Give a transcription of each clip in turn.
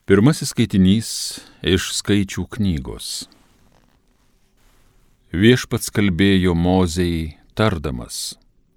Pirmasis skaitinys iš Skaičių knygos. Viešpats kalbėjo Mozei tardamas: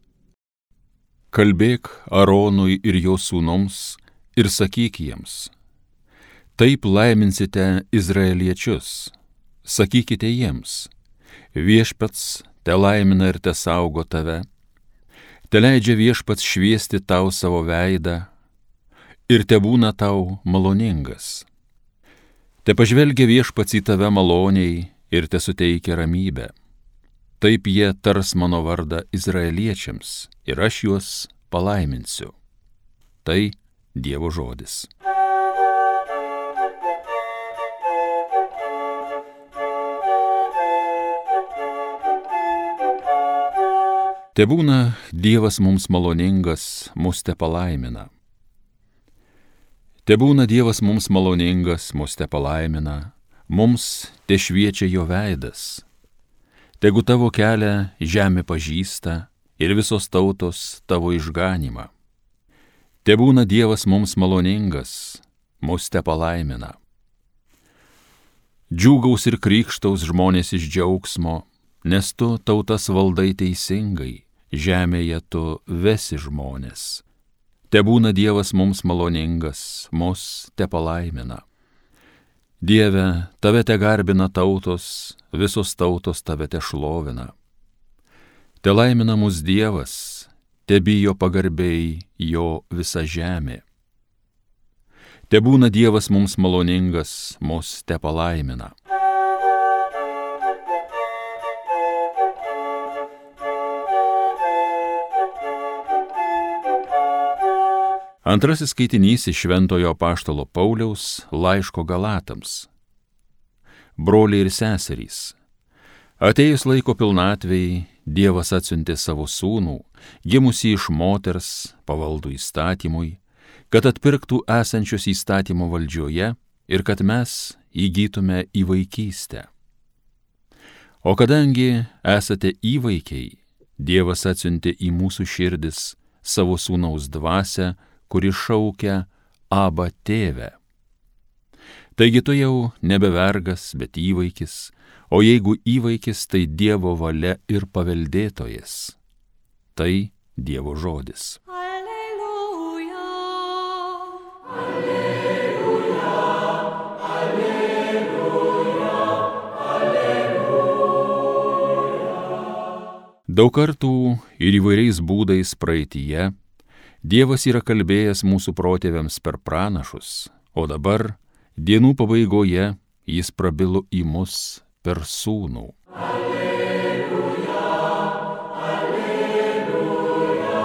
Kalbėk Aronui ir jo sūnums ir sakyk jiems: Taip laiminsite izraeliečius, sakykite jiems: Viešpats te laimina ir te saugo tave, te leidžia Viešpats šviesti tau savo veidą ir te būna tau maloningas. Te pažvelgia Viešpats į tave maloniai ir te suteikia ramybę. Taip jie tars mano vardą izraeliečiams ir aš juos palaiminsiu. Tai Dievo žodis. Tebūna Dievas mums maloningas, mus te palaimina. Tebūna Dievas mums maloningas, mus te palaimina, mums te šviečia jo veidas. Tegu tavo kelią žemė pažįsta ir visos tautos tavo išganymą. Tebūna Dievas mums maloningas, mus te palaimina. Džiūgaus ir krykštaus žmonės iš džiaugsmo, nes tu tautas valdai teisingai, žemėje tu vesi žmonės. Tebūna Dievas mums maloningas, mus te palaimina. Dieve, tave te garbina tautos, visos tautos tave te šlovina. Te laimina mus Dievas, te bijo pagarbiai jo visa žemė. Tebūna Dievas mums maloningas, mus te palaimina. Antrasis skaitinys iš Šventojo apaštalo Pauliaus laiško Galatams. Broliai ir seserys, atėjus laiko pilnatvei, Dievas atsiuntė savo sūnų, gimusį iš moters, pavaldų įstatymui, kad atpirktų esančius įstatymo valdžioje ir kad mes įgytume įvaikystę. O kadangi esate įvaikiai, Dievas atsiuntė į mūsų širdis savo sūnaus dvasią, kuri šaukia Abba tėve. Taigi tu jau nebe vergas, bet įvaikis, o jeigu įvaikis, tai Dievo valia ir paveldėtojas. Tai Dievo žodis. Alleluja, alleluja, alleluja, alleluja. Daug kartų ir įvairiais būdais praeityje Dievas yra kalbėjęs mūsų protėviams per pranašus, o dabar, dienų pabaigoje, jis prabilo į mus per sūnų. Alleluja, alleluja,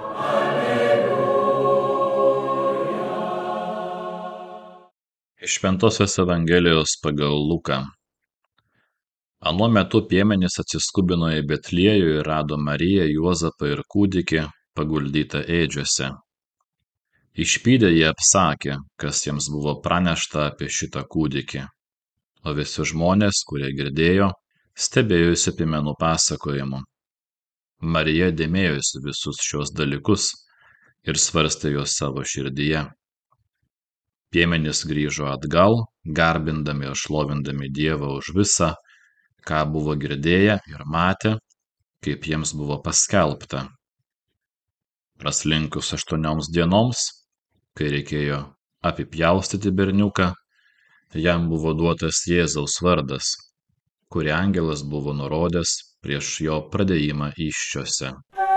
alleluja. Iš Šventosios Evangelijos pagal Luką. Anuo metu piemenys atsiskubino į Betliejų ir rado Mariją, Juozapą ir kūdikį paguldytą ėdžiose. Išpydę jie apsakė, kas jiems buvo pranešta apie šitą kūdikį, o visi žmonės, kurie girdėjo, stebėjosi piemenų pasakojimu. Marija dėmėjosi visus šios dalykus ir svarstė juos savo širdyje. Piemenys grįžo atgal, garbindami ir šlovindami Dievą už visą, ką buvo girdėję ir matę, kaip jiems buvo paskelbta. Praslinkus 8 dienoms, kai reikėjo apipjaustyti berniuką, jam buvo duotas Jėzaus vardas, kurį angelas buvo nurodęs prieš jo pradėjimą įsčiose.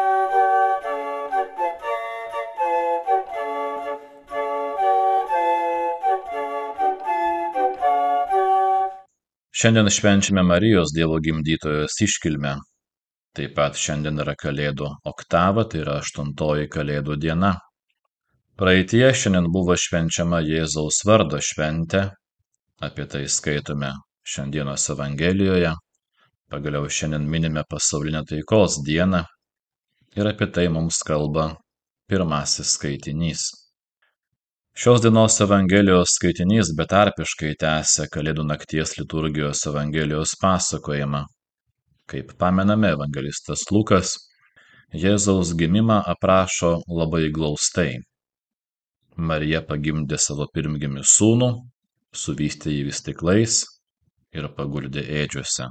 Šiandien švenčiame Marijos Dievo gimdytojos iškilmę. Taip pat šiandien yra Kalėdų oktava, tai yra 8 Kalėdų diena. Praeityje šiandien buvo švenčiama Jėzaus vardo šventė, apie tai skaitome šiandienos Evangelijoje, pagaliau šiandien minime pasaulinę taikos dieną ir apie tai mums kalba pirmasis skaitinys. Šios dienos Evangelijos skaitinys betarpiškai tęsia Kalėdų nakties liturgijos Evangelijos pasakojimą. Kaip pamename, evangelistas Lukas Jėzaus gimimą aprašo labai glaustai. Marija pagimdė savo pirmgimį sūnų, suvystė jį vystyklais ir paguldė ėdžiose.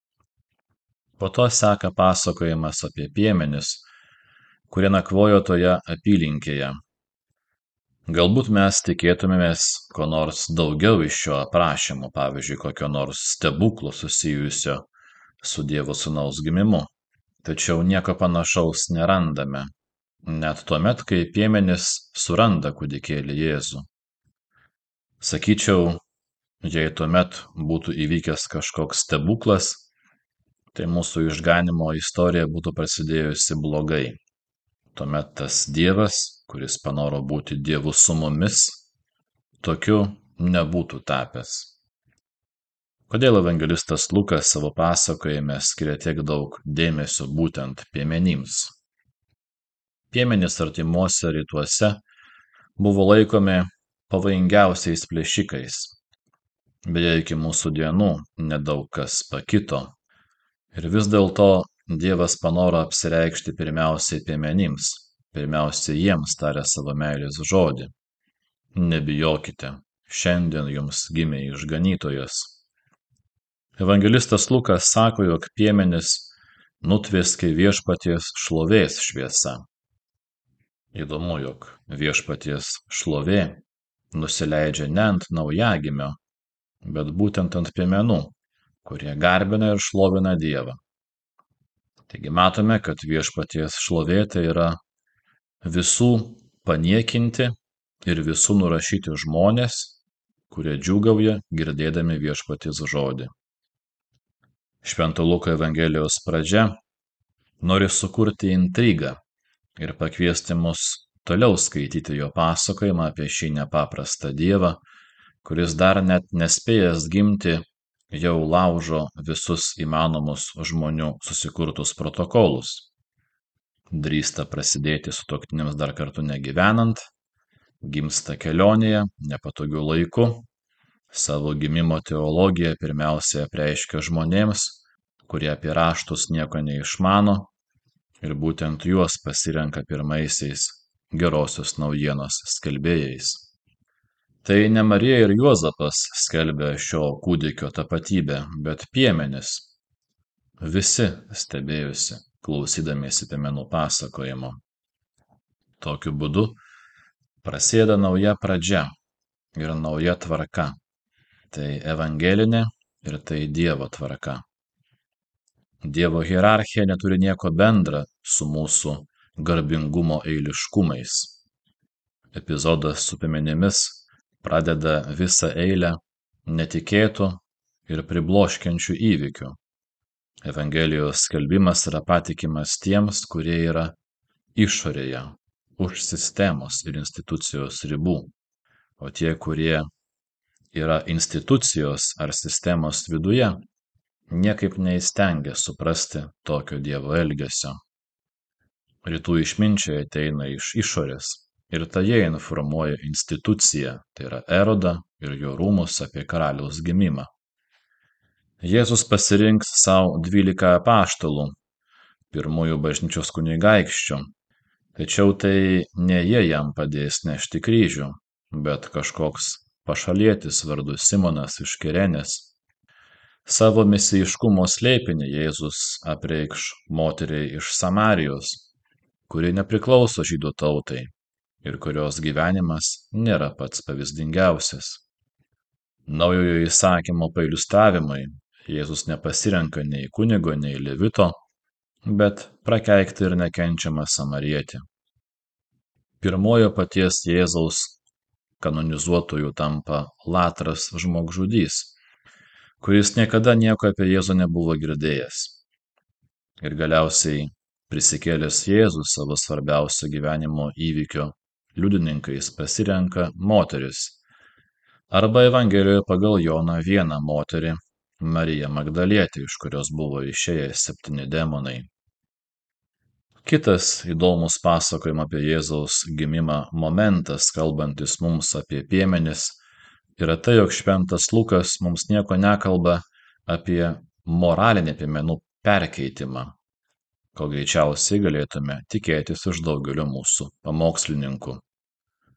Po to seka pasakojimas apie piemenis, kurie nakvojo toje apylinkėje. Galbūt mes tikėtumėmės ko nors daugiau iš šio aprašymo, pavyzdžiui, kokio nors stebuklo susijusio su Dievo sūnaus gimimu, tačiau nieko panašaus nerandame, net tuomet, kai piemenys suranda kūdikėlį Jėzų. Sakyčiau, jei tuomet būtų įvykęs kažkoks stebuklas, tai mūsų išganimo istorija būtų prasidėjusi blogai. Tuomet tas Dievas, kuris panoro būti Dievu su mumis, tokiu nebūtų tapęs. Kodėl evangelistas Lukas savo pasakojime skiria tiek daug dėmesio būtent piemenims? Piemenys artimuose rytuose buvo laikomi pavojingiausiais plėšikais. Beje, iki mūsų dienų nedaug kas pakito. Ir vis dėlto Dievas panoro apsireikšti pirmiausiai piemenims, pirmiausiai jiems tarė savo meilės žodį. Nebijokite, šiandien jums gimė išganytojas. Evangelistas Lukas sako, jog piemenis nutvėskė viešpaties šlovės šviesa. Įdomu, jog viešpaties šlovė nusileidžia ne ant naujagimio, bet būtent ant piemenų, kurie garbina ir šlovina Dievą. Taigi matome, kad viešpaties šlovė tai yra visų paniekinti ir visų nurašyti žmonės, kurie džiūgauja girdėdami viešpaties žodį. Švento Luko Evangelijos pradžia nori sukurti intrigą ir pakviesti mus toliau skaityti jo pasakojimą apie šį nepaprastą Dievą, kuris dar net nespėjęs gimti jau laužo visus įmanomus žmonių susikurtus protokolus. Drįsta prasidėti sutuoktiniams dar kartu negyvenant, gimsta kelionėje, nepatogiu laiku, savo gimimo teologiją pirmiausia apreiškia žmonėms, kurie apie raštus nieko neišmano, ir būtent juos pasirenka pirmaisiais gerosios naujienos skelbėjais. Tai ne Marija ir Juozapas skelbia šio kūdikio tapatybę, bet piemenys. Visi stebėjosi, klausydamiesi piemenų pasakojimo. Tokiu būdu prasideda nauja pradžia ir nauja tvarka. Tai evangelinė ir tai Dievo tvarka. Dievo hierarchija neturi nieko bendra su mūsų garbingumo eiliškumais. Epizodas su piemenimis pradeda visą eilę netikėtų ir pribloškiančių įvykių. Evangelijos skelbimas yra patikimas tiems, kurie yra išorėje, už sistemos ir institucijos ribų, o tie, kurie yra institucijos ar sistemos viduje, niekaip neįstengia suprasti tokio Dievo elgesio. Rytų išminčiai ateina iš išorės. Ir tai jie informuoja instituciją, tai yra Erodą ir jo rūmus apie karaliaus gimimą. Jėzus pasirinks savo 12 apaštalų, pirmųjų bažnyčios kunigaikščių, tačiau tai ne jie jam padės nešti kryžių, bet kažkoks pašalietis vardu Simonas iš Kirenės. Savo misijiškumo slėpinį Jėzus apreikš moteriai iš Samarijos, kuri nepriklauso žydų tautai ir kurios gyvenimas nėra pats pavyzdingiausias. Naujojo įsakymo pailiustravimui Jėzus nepasirenka nei kunigo, nei levito, bet prakeiktą ir nekenčiamą samarietį. Pirmojo paties Jėzaus kanonizuotojų tampa Latras žmogžudys, kuris niekada nieko apie Jėzų nebuvo girdėjęs. Ir galiausiai prisikėlęs Jėzus savo svarbiausio gyvenimo įvykio liudininkais pasirenka moteris, arba Evangelijoje pagal Joną vieną moterį, Mariją Magdalietę, iš kurios buvo išėję 7 demonai. Kitas įdomus pasakojimo apie Jėzaus gimimą momentas, kalbantis mums apie piemenis, yra tai, jog šventas Lukas mums nieko nekalba apie moralinį piemenų perkeitimą, ko greičiausiai galėtume tikėtis iš daugelio mūsų pamokslininkų.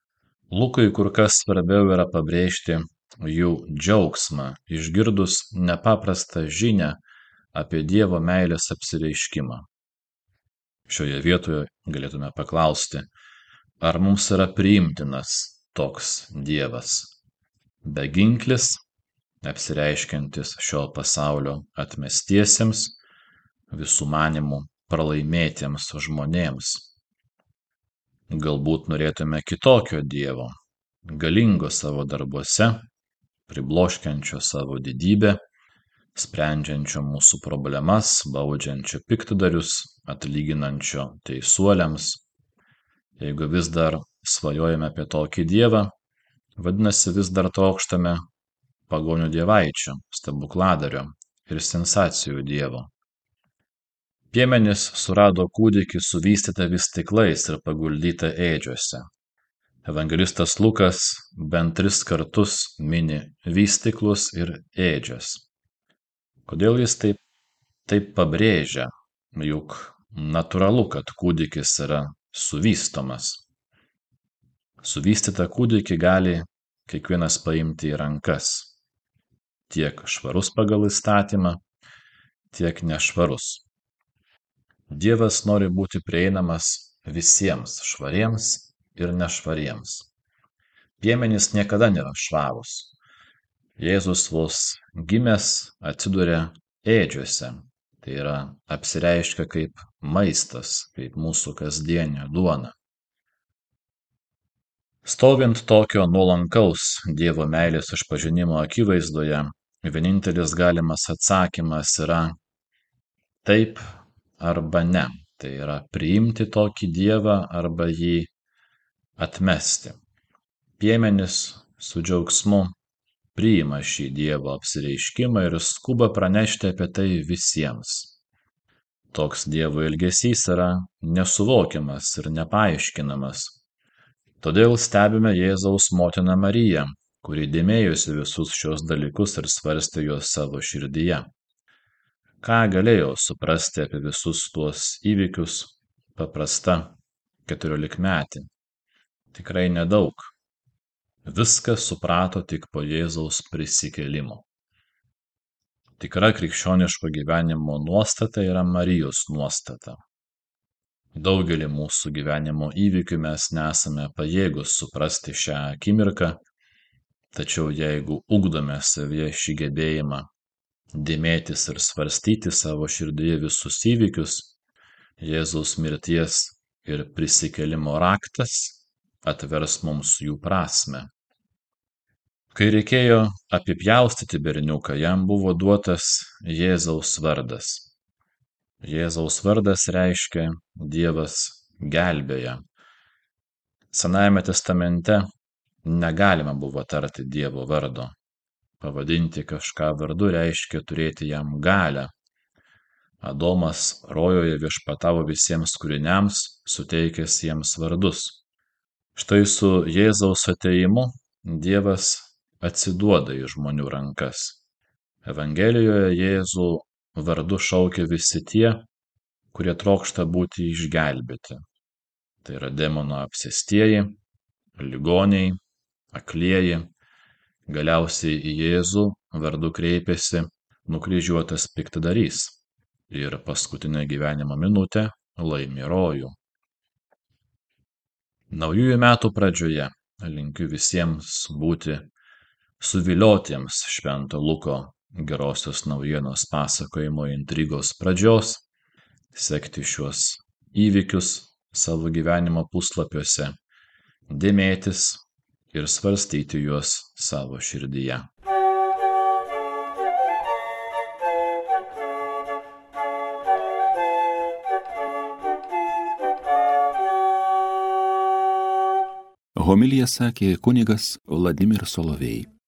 Lukui kur kas svarbiau yra pabrėžti jų džiaugsmą, išgirdus nepaprastą žinią apie Dievo meilės apsireiškimą. Šioje vietoje galėtume paklausti, ar mums yra priimtinas toks Dievas, beginklis, apsireiškiantis šio pasaulio atmestiesiems, visų manimų pralaimėtiems žmonėms. Galbūt norėtume kitokio Dievo, galingo savo darbuose, pribloškiančio savo didybę, sprendžiančio mūsų problemas, baudžiančio piktadarius, atlyginančio teisuoliams. Jeigu vis dar svajojame apie tokį Dievą, vadinasi vis dar trokštame pagonių dievaičio, stebukladario ir sensacijų Dievo. Piemenys surado kūdikį suvystytą vystyklais ir paguldytą ėdžiose. Evangelistas Lukas bent 3 kartus mini vystyklus ir ėdžias. Kodėl jis taip pabrėžia, juk natūralu, kad kūdikis yra suvystomas. Suvystytą kūdikį gali kiekvienas paimti į rankas, tiek švarus pagal įstatymą, tiek nešvarus. Dievas nori būti prieinamas visiems švariems ir nešvariems. Piemenys niekada nėra švarūs. Jėzus vos gimęs atsiduria ėdžiose, tai yra apsireiškia kaip maistas, kaip mūsų kasdienė duona. Stovint tokio nuolankaus Dievo meilės išpažinimo akivaizdoje, vienintelis galimas atsakymas yra taip arba ne. Tai yra priimti tokį Dievą arba jį atmesti. Piemenys su džiaugsmu priima šį Dievo apsireiškimą ir skuba pranešti apie tai visiems. Toks Dievo elgesys yra nesuvokiamas ir nepaaiškinamas. Todėl stebime Jėzaus motiną Mariją, kuri dėmėjosi visus šios dalykus ir svarstė juos savo širdyje. Ką galėjo suprasti apie visus tuos įvykius paprasta 14-metė? Tikrai nedaug. Viską suprato tik po Jėzaus prisikėlimo. Tikra krikščioniško gyvenimo nuostata yra Marijos nuostata. Daugelį mūsų gyvenimo įvykių mes nesame pajėgus suprasti šią akimirką, tačiau jeigu ugdome savyje šį gebėjimą dėmėtis ir svarstyti savo širdyje visus įvykius, Jėzaus mirties ir prisikėlimo raktas atvers mums jų prasmę. Kai reikėjo apipjaustyti berniuką, jam buvo duotas Jėzaus vardas. Jėzaus vardas reiškia Dievas gelbėja. Senajame testamente negalima buvo tarti Dievo vardo. Pavadinti kažką vardu reiškia turėti jam galią. Adomas rojoje viešpatavo visiems kūriniams, suteikęs jiems vardus. Štai su Jėzaus atėjimu Dievas atsiduoda į žmonių rankas. Evangelijoje Jėzų vardu šaukia visi tie, kurie trokšta būti išgelbėti. Tai yra demono apsėstieji, ligoniai, aklieji. Galiausiai į Jėzų vardu kreipiasi nukryžiuotas piktadarys ir paskutinę gyvenimo minutę laimi rojų. Naujųjų metų pradžioje linkiu visiems būti suviliotiems Švento Luko gerosios naujienos pasakojimo intrigos pradžios, sekti šiuos įvykius savo gyvenimo puslapiuose, dėmėtis ir svarstyti juos savo širdyje. Homiliją sakė kunigas Vladimir Solovej.